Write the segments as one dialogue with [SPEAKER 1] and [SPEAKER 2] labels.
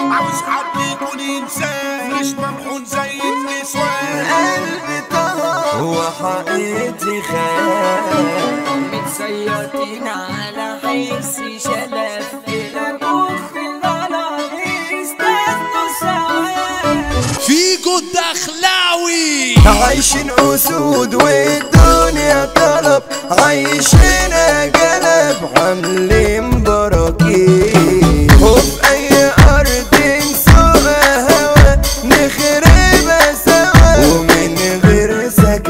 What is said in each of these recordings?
[SPEAKER 1] عاوز حد يكون انسان مش ممحون زي النسوان.
[SPEAKER 2] قلبي طهى وحقيقتي خيال،
[SPEAKER 3] متسيطين على حس شلف كده مخ الغلط استنوا سوا.
[SPEAKER 4] فيجو الدخلاوي
[SPEAKER 2] عايشين اسود والدنيا طلب، عايشين قلب عاملين براكين، وفي اي ارض نسوقها هوا نخربها سوا ومن غير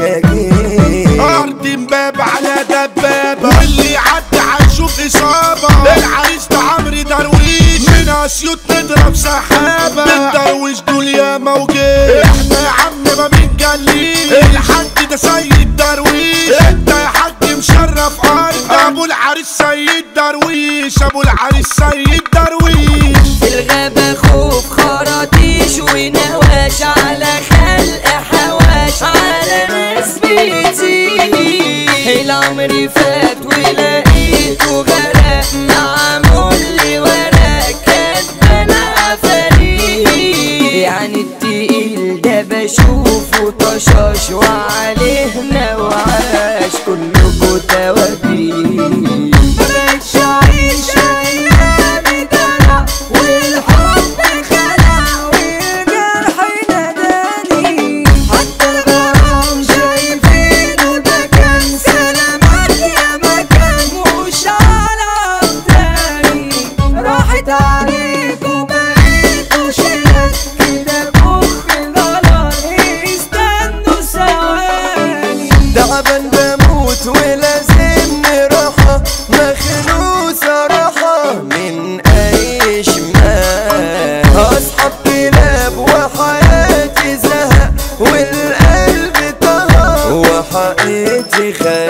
[SPEAKER 2] سكاكين.
[SPEAKER 1] ارض مباب على دبابة واللي يعدي هيشوف اصابة. العريس ده عمرو درويش من اسيوط نضرب سحابة. الدرويش دول يا موجين احنا يا عم ما بنجليش. الحاج ده سيد درويش انت يا حاج مشرف ارض. ابو العريس سيد درويش ابو العريس سيد درويش.
[SPEAKER 3] في الغابة خوف خراطيش ونواش على خلق حواش على ناس بيزيد. العمر فات ولقيته غرق معمول لي ورق كاتبنا عفاريت. يعني التقيل ده بشوفه طشاش وعليه نوعاش كلكوا توابيت. مبقتش أعيش أيامي دلع والحب خلع والجرح ناداني. حتى الغرام شايفينه ده كان سلامات يا مكان مش على تاني. راحت عليكم بقيتوا شلات كده مخ غلط استنوا ثواني.
[SPEAKER 2] تعبان بموت ولازمني راحة، مخنوق صراحة من أي شمال. أصحاب كلاب وحياتي زهق والقلب طهى وحقيقتي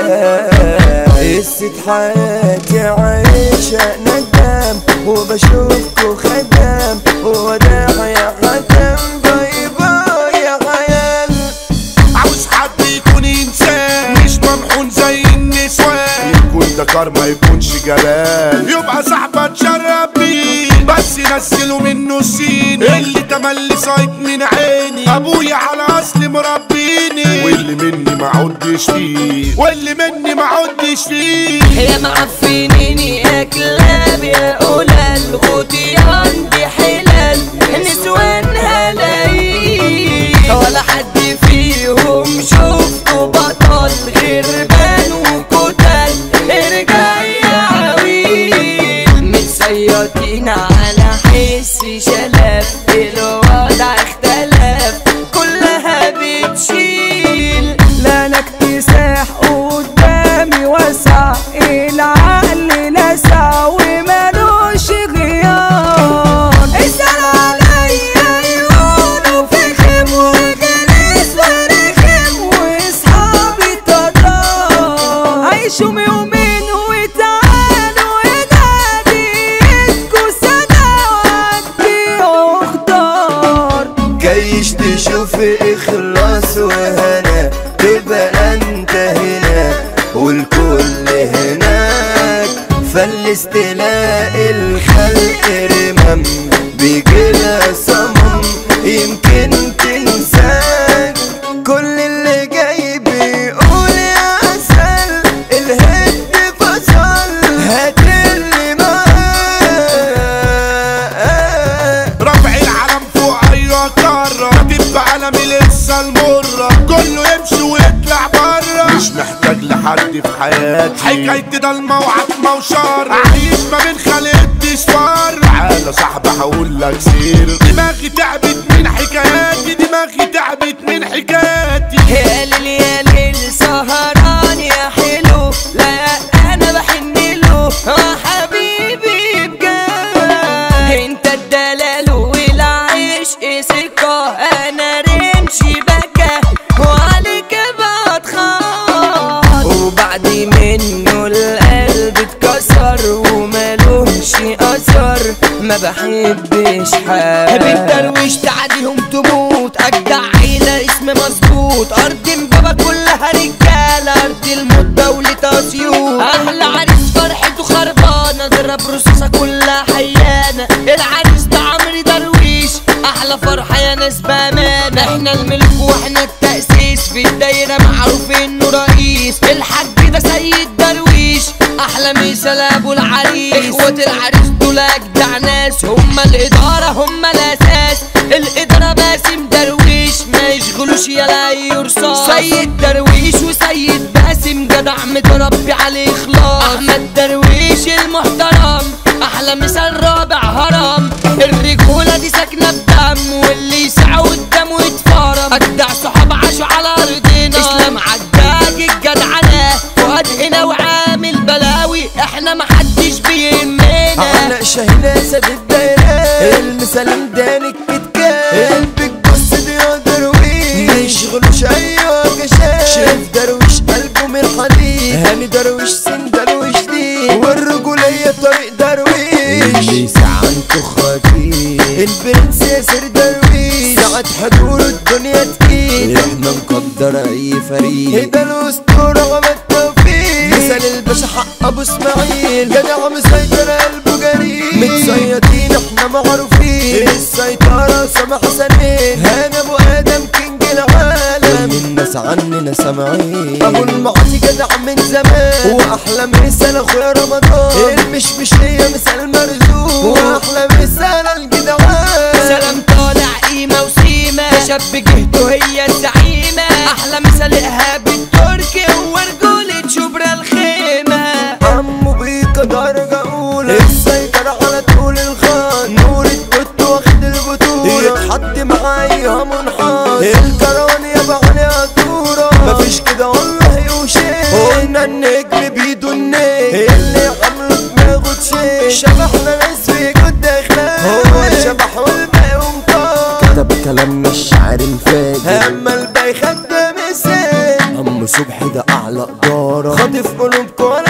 [SPEAKER 2] خيال. قصة حياتي عايشة ندام وبشوفكوا خدام وداع يا حكم. باي باي يا خيال.
[SPEAKER 1] عاوز حد يكون انسان مش ممحون زي النسوان. يكون ده كارما يكونش جلال، يبقى صاحبه تشرب بيه بس نزله منه السين. اللي تملي صايد من عيني ابويا على اصل مربيني. واللي مني ما عدش فيه واللي مني ما عدش فيه.
[SPEAKER 3] يا معفنيني يا كلاب يا قلال غوتي عندي حلال نسوان هلاقيك. ولا حد فيهم شفته بطل غربان وكتل. ارجع يا عويل متسيطين على حس شلف. الوضع اختلف كلها بتشيل. لا انا اكتساح قدامي وسع العقل لسع ومالوش غيار. اسأل عليا يقولوا فخم وجلس ورخم واصحابي طلال. عيشوا يومين وتعالوا ينادي ايدكوا سنة وعديوا اختار.
[SPEAKER 2] جايش تشوف اخلاص وهنا تبقى انت هنا والكل هناك. فلس تلاقي الخلق رمم بيجيلها صمم يمكن تنساك. كل اللي جاي بيقول يا عسل الهد فصل هات اللي معاك.
[SPEAKER 1] رفع العلم فوق اي قارة تبقى علمي لسه المرة. كله يمشي ويطلع برا مش محتاج لحد في حياتي. حكايتي ضلمة وعتمة وشر عايش ما بين خلقتي صفار. تعالى صاحبي هقولك سير دماغي تعبت من حكاياتي. دماغي تعبت من حكاياتي.
[SPEAKER 3] يا ليل يا ليل سهران يا حلو لا انا بحنله حبيبي بجد. انت الدلال والعشق سكة انا رمشي بكى وعليك بتخاف. وبعد منه القلب اتكسر ومالوش اثر ما بحبش حد. بالدرويش تعديهم تموت اجدع عيلة اسم مظبوط. ارض مبابا كلها رجالة ارض الموت دولة اسيوط. احلى عريس فرحته خربانة ضرب رصاصة كلها حيانة. العريس ده عمرو درويش ناس بأمان، احنا الملك واحنا التأسيس، في الدايرة معروف انه رئيس، الحاج ده سيد درويش، احلى مثال ابو العريس، اخوة العريس دول اجدع ناس، هما الادارة هما الاساس، الادارة باسم درويش ما يشغلوش يلا يرصاص، سيد درويش وسيد باسم جدع متربي عليه اخلاص، احمد درويش المحترم احلى مثال رابع هرم، الرجولة دي ساكنة بدم، واللي يسعى قدامه يتفرم، اجدع صحاب عاشوا على ارضنا، اسلام عجاج الجدعنة، فؤاد هنا وعامل بلاوي، احنا محدش بيهمنا،
[SPEAKER 2] علق شاهين اسد الدايرة، المثال مداني الكتكات، البيج بص دي يا درويش، ميشغلوش ايوه كشاف، شريف درويش قلبه من الحديد، هاني درويش سن درويش دي، والرجولية طريق درويش، ليس عنده خطير، البرنس ياسر درويش، ساعة حضور الدنيا تقيل، احنا نقدر اي فريق، هيدا الاسطورة عمل توفيق، مثال الباشا حق ابو اسماعيل، جدع مسيطر قلبه جريء، متصيدين احنا معروفين، السيطرة سامح حسنين، هانا ابو ادم كينج العالم، الناس عننا سامعين، ابو المعاطي جدع من زمان، واحلى مثال اخويا رمضان، المشمشية مثال مرزوق، واحلى مثال الجدعان،
[SPEAKER 3] سلام طالع قيمة وسيمة، شاب جهته هي الزعيمة، احلى مثال ايهاب التركي ورجولة شبرا الخيمة،
[SPEAKER 2] عمو بيكا درجة اولى، السيطرة على طول الخان، نور الدوت واخد البطولة، يتحط معايا منحاط، الكروان يابا عليها دورة، مفيش كده والله وشيء، قلنا النجم بيدو النجم، اللي عمله دماغه تشيل، شبحنا ناس في جد اخلاق، هو الشبح والباقي ومطار، كتب كلام مش عارف فاجر، اما الباقي خد مثال، عم صبحي ده اعلى ادارة، خاطف قلوبكم